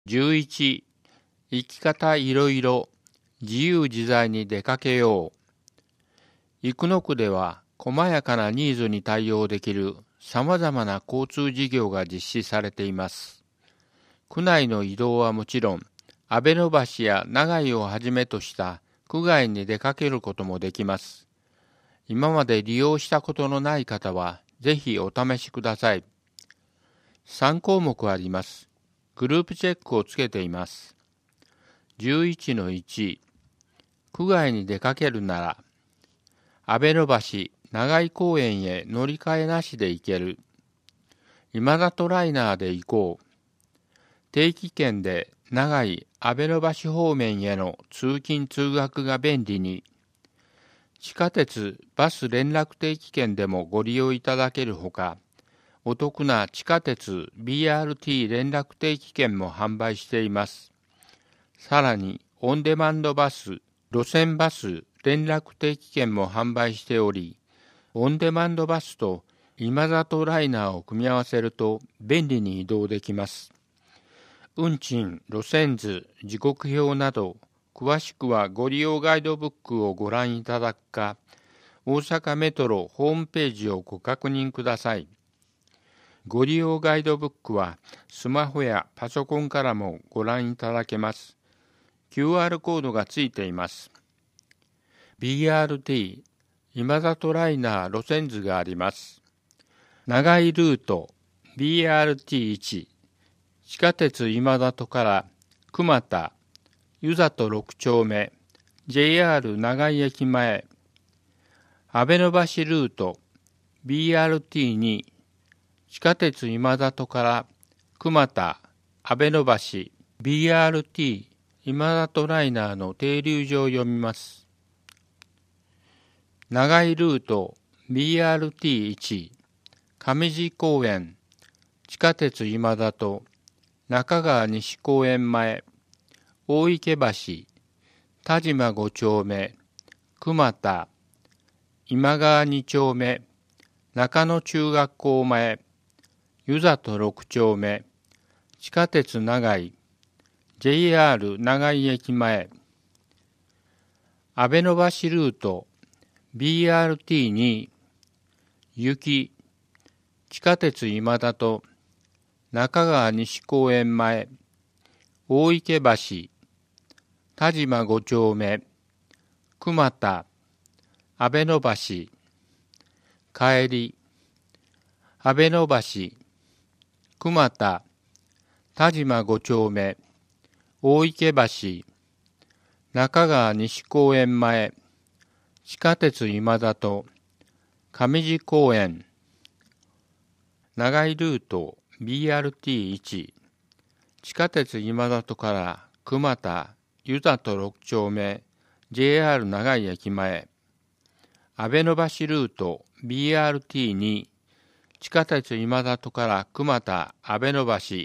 11、生き方いろいろ、自由自在に出かけよう。生野区では、細やかなニーズに対応できる様々な交通事業が実施されています。区内の移動はもちろん、阿部野橋や長井をはじめとした区外に出かけることもできます。今まで利用したことのない方は、ぜひお試しください。3項目あります。グループチェックをつけています。11-1、区外に出かけるなら、阿部野橋、長井公園へ乗り換えなしで行ける。今里ライナーで行こう。定期券で長井、阿部野橋方面への通勤通学が便利に。地下鉄、バス連絡定期券でもご利用いただけるほか、お得な地下鉄 BRT 連絡定期券も販売しています。さらに、オンデマンドバス、路線バス連絡定期券も販売しており、オンデマンドバスと今里ライナーを組み合わせると便利に移動できます。運賃、路線図、時刻表など、詳しくはご利用ガイドブックをご覧いただくか、大阪メトロホームページをご確認ください。ご利用ガイドブックはスマホやパソコンからもご覧いただけます。QR コードがついています。BRT 今里ライナー路線図があります。長いルート BRT1 地下鉄今里から熊田湯里6丁目 JR 長井駅前阿部野橋ルート BRT2 地下鉄今里から熊田阿部野橋 BRT 今里ライナーの停留所を読みます。長いルート BRT1 上地公園地下鉄今里中川西公園前大池橋田島5丁目熊田今川2丁目中野中学校前湯里6丁目地下鉄長井 JR 長井駅前阿部野橋ルート BRT2 雪地下鉄今里中川西公園前大池橋田島5丁目熊田阿部野橋帰り阿部野橋熊田田島5丁目大池橋中川西公園前地下鉄今里上地公園長いルート BRT1 地下鉄今里から熊田湯里6丁目 JR 長井駅前阿部野橋ルート BRT2 地下鉄今里から熊田阿部野橋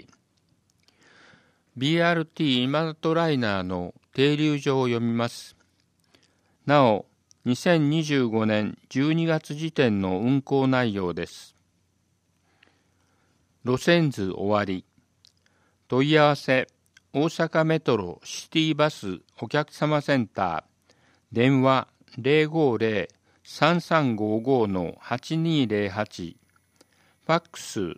BRT 今里ライナーの停留所を読みます。なお、2025年12月時点の運行内容です。路線図終わり。問い合わせ、大阪メトロシティバスお客様センター、電話050-3355-8208、ファックス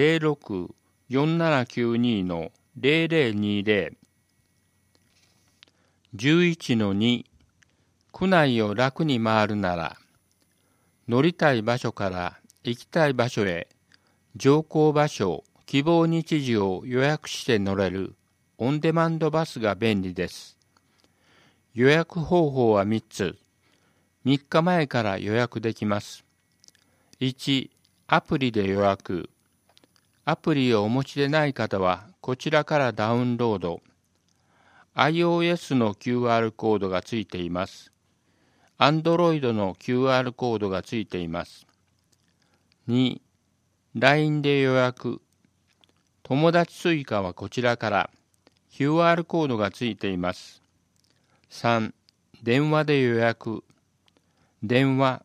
06-4792-0020、11-2、区内を楽に回るなら、乗りたい場所から行きたい場所へ、乗降場所、希望日時を予約して乗れるオンデマンドバスが便利です。予約方法は3つ。3日前から予約できます。1、アプリで予約。アプリをお持ちでない方はこちらからダウンロード。iOS の QR コードがついています。Android の QR コードがついています。2、LINE で予約。友達追加はこちらから QR コードがついています。3、電話で予約。電話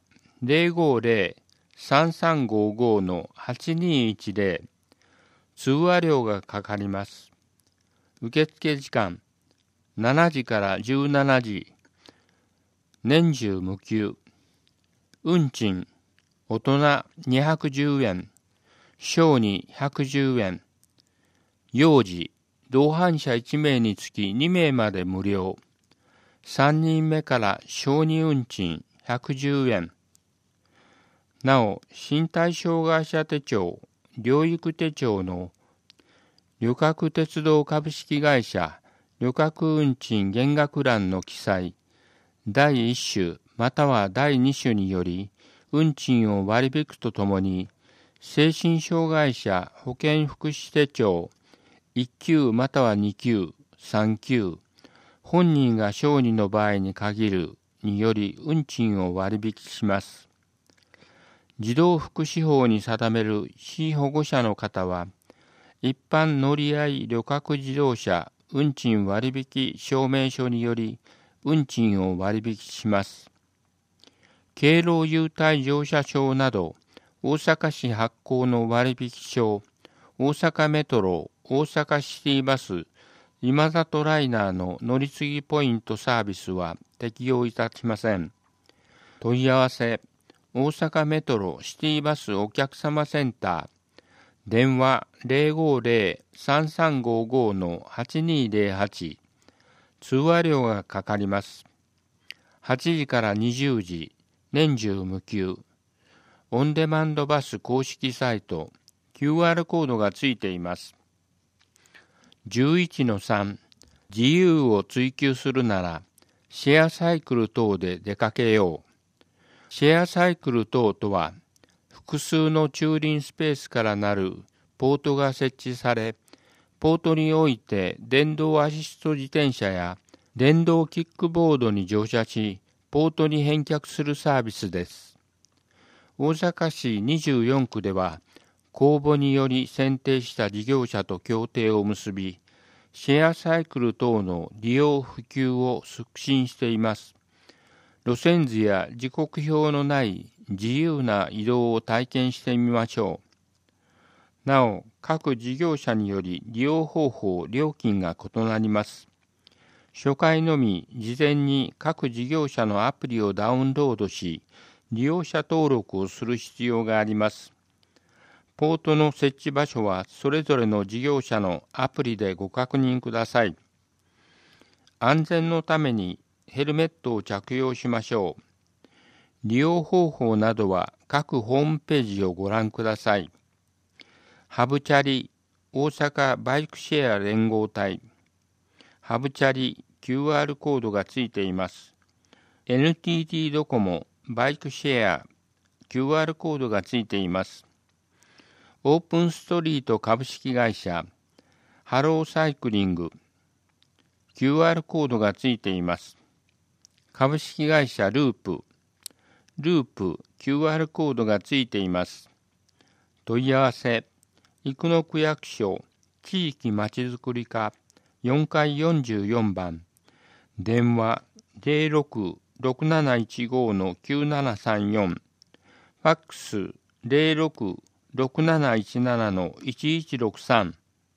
050-3355-8210。通話料がかかります。 受付時間7時から17時。年中無休。運賃大人210円。小児110円。幼児、同伴者1名につき2名まで無料。3人目から小児運賃110円。なお、身体障害者手帳、療育手帳の旅客鉄道株式会社旅客運賃減額欄の記載、第1種または第2種により、運賃を割引くとともに、精神障害者保健福祉手帳1級または2級、3級、本人が小児の場合に限るにより運賃を割引します。児童福祉法に定める被保護者の方は、一般乗合旅客自動車運賃割引証明書により運賃を割引します。敬老優待乗車証など、大阪市発行の割引証、大阪メトロ、大阪シティバス、今里ライナーの乗り継ぎポイントサービスは適用いたしません。問い合わせ、大阪メトロシティバスお客様センター、電話 050-3355-8208、通話料がかかります。8時から20時、年中無休。オンデマンドバス公式サイト、QR コードがついています。11-3、自由を追求するなら、シェアサイクル等で出かけよう。シェアサイクル等とは、複数の駐輪スペースからなるポートが設置され、ポートにおいて電動アシスト自転車や電動キックボードに乗車し、ポートに返却するサービスです。大阪市24区では、公募により選定した事業者と協定を結び、シェアサイクル等の利用普及を促進しています。路線図や時刻表のない自由な移動を体験してみましょう。なお、各事業者により利用方法、料金が異なります。初回のみ事前に各事業者のアプリをダウンロードし、利用者登録をする必要があります。ポートの設置場所はそれぞれの事業者のアプリでご確認ください。安全のためにヘルメットを着用しましょう。利用方法などは各ホームページをご覧ください。ハブチャリ大阪バイクシェア連合体。ハブチャリ QR コードがついています。NTT ドコモバイクシェア QR コードがついています。オープンストリート株式会社ハローサイクリング QR コードがついています。株式会社ループ QR コードがついています。問い合わせ、生野区役所地域まちづくり課4階44番、電話 06-6715-9734、ファックス 06-6717-1163、